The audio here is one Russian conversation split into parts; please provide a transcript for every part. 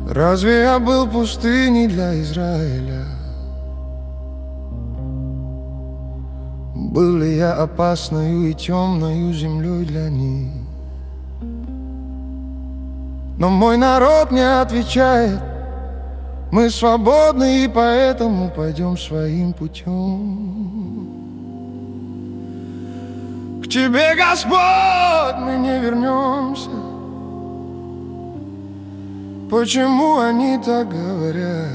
Разве я был пустыней для Израиля? Был ли я опасною и темною землей для них? Но мой народ мне отвечает: мы свободны, и поэтому пойдем своим путем. К тебе, Господь, мы не вернемся. Почему они так говорят?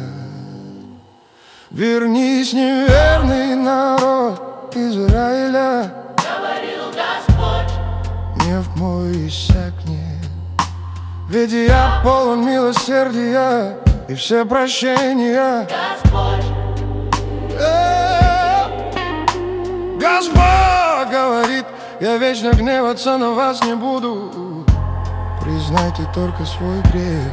Вернись, неверный народ Израиля. Говорил Господь, Гнев мой иссякнет, ведь я полон милосердия и все прощения. Господь, Господь говорит: я вечно гневаться на вас не буду. Признайте только свой грех,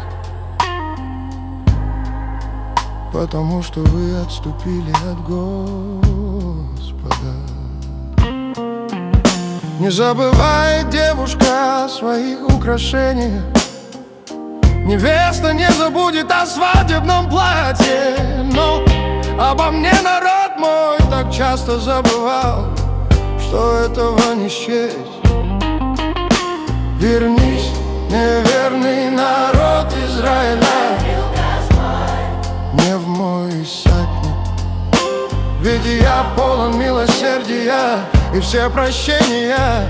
потому что вы отступили от Господа. Не забывай, девушка, о своих украшениях. Невеста не забудет о свадебном платье. Но обо мне народ мой так часто забывал, что этого не счесть. Вернись, неверный народ Израиля. Гнев мой иссякнет, ведь я полон милосердия и все прощения.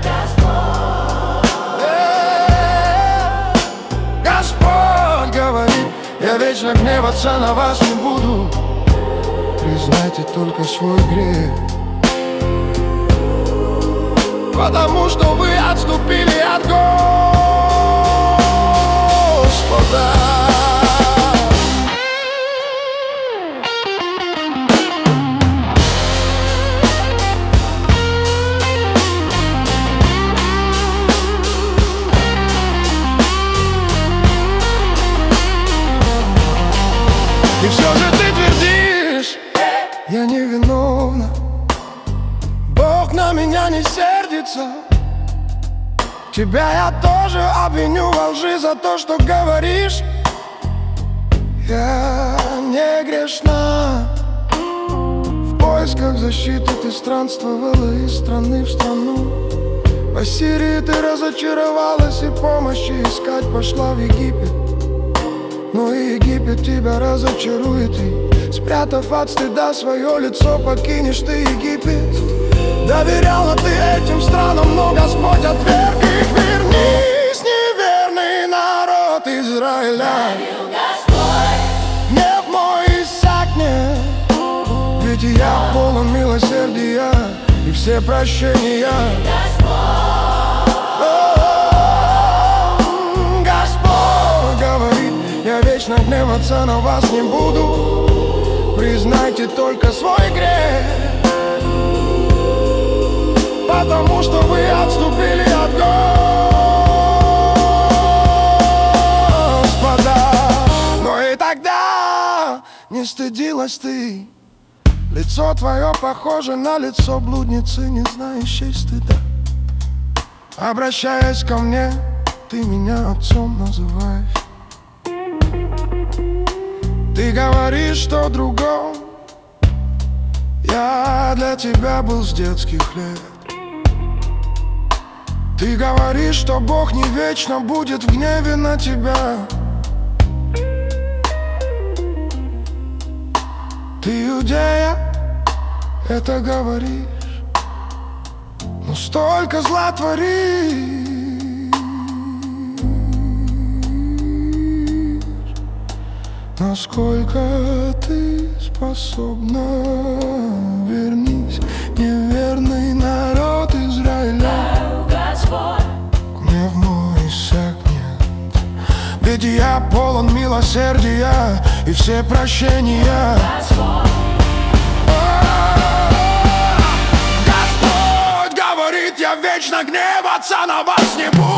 Господь говорит: я вечно гневаться на вас не буду. Признайте только свой грех, потому что вы отступили от Господа. И все же ты твердишь: я невиновна, Бог на меня не сердится. Тебя я тоже обвиню во лжи за то, что говоришь. Я не грешна. В поисках защиты ты странствовала из страны в страну. В Ассирии ты разочаровалась и помощи искать пошла в Египет. Но и Египет тебя разочарует, и, спрятав от стыда свое лицо, покинешь ты Египет. Доверяла ты этим странам, но Господь отверг их. Вернись, неверный народ Израиля. говорил Господь, Гнев мой иссякнет, ведь я полон милосердия и все прощения. Господь говорит: я вечно гневаться на вас не буду. Признайте только свой грех, потому что вы отступили от Господа. Но и тогда не стыдилась ты. Лицо твое похоже на лицо блудницы, не знающей стыда. Обращаясь ко мне, ты меня отцом называешь. Ты говоришь, что другом я для тебя был с детских лет. Ты говоришь, что Бог не вечно будет в гневе на тебя. Ты, иудея, это говоришь, но столько зла творишь. Насколько ты способна? Вернись, неверный народ Израиля. говорил Господь, Гнев мой иссякнет, ведь я полон милосердия и все прощения. Господь, Господь говорит: я вечно гневаться на вас не буду.